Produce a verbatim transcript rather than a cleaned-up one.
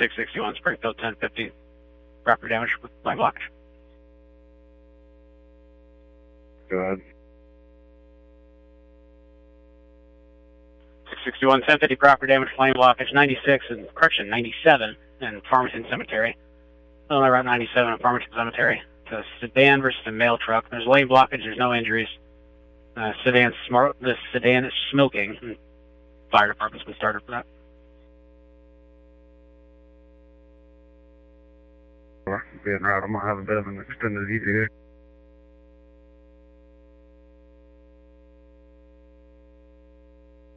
six sixty-one Springfield, ten fifty. Property damage with flame blockage. Go ahead. six sixty-one, ten fifty, property damage, flame blockage, ninety-six, and correction, ninety-seven in Farmington Cemetery. Illinois Route ninety-seven in Farmington Cemetery. It's a sedan versus a mail truck. There's lane blockage, there's no injuries. Uh, sedan smart, the sedan is smoking. Fire department's been started for that. Being right, I'm gonna have a bit of an extended E T A.